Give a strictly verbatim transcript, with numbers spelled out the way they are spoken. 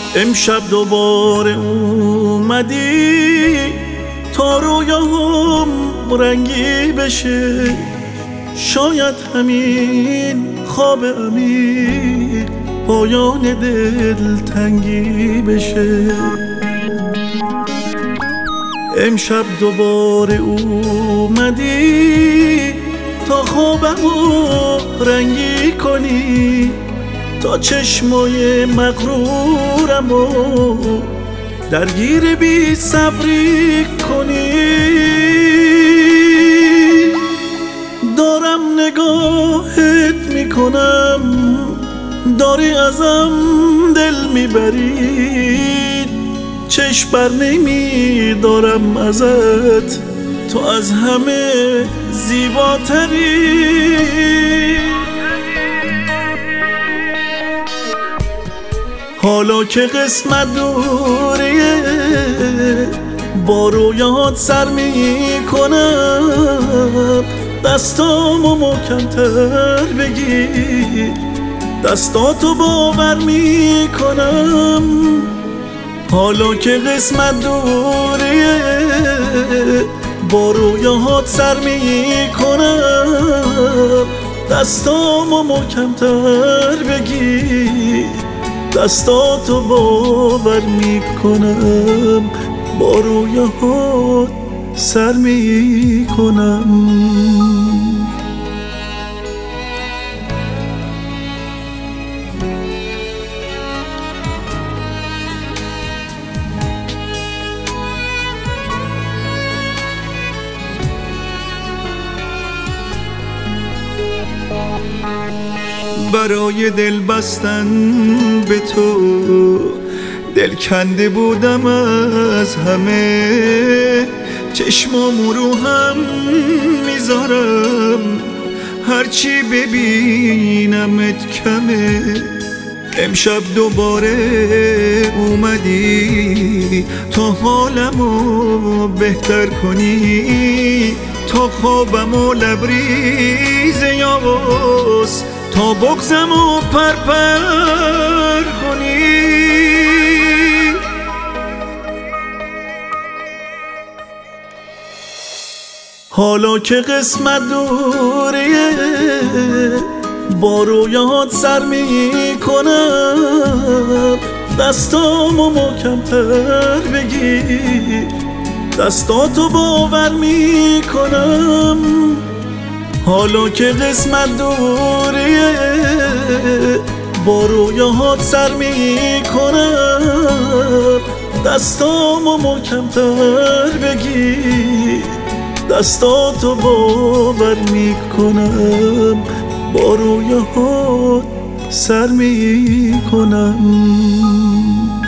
امشب دوباره اومدی تا رویاهم رنگی بشه، شاید همین خواب عمیق پایان دلتنگی بشه. امشب دوباره اومدی تا خوابمو رنگی کنی، تا چشمای مغرورمو درگیر بی صبری کنی. دارم نگاهت میکنم، داری ازم دل میبری، چشم بر نمیدارم ازت، تو از همه زیباتری. حالا که قسمت دوریه با رویات سر میکنم، دستامو محکم‌تر بگیر، دستاتو باور میکنم. حالا که قسمت دوریه با رویات سر میکنم، دستامو محکم‌تر بگیر، دستاتو باور میکنم، با رویات سر میکنم. برای دل بستن به تو دل کنده بودم از همه، چشمامو رو هم میذارم هرچی ببینمت کمه. امشب دوباره اومدی تا حالمو بهتر کنی، تا خوابمو لبریز یاس، تا بغزمو پرپر کنی. حالا که قسمت دوریه با رویات سر میکنم، دستامو محکم‌تر بگیر، دستاتو باور میکنم. حالا که قسمت دوریه با رویات سر میکنم، دستامو محکم‌تر بگیر، دستاتو باور میکنم، با رویات سر میکنم.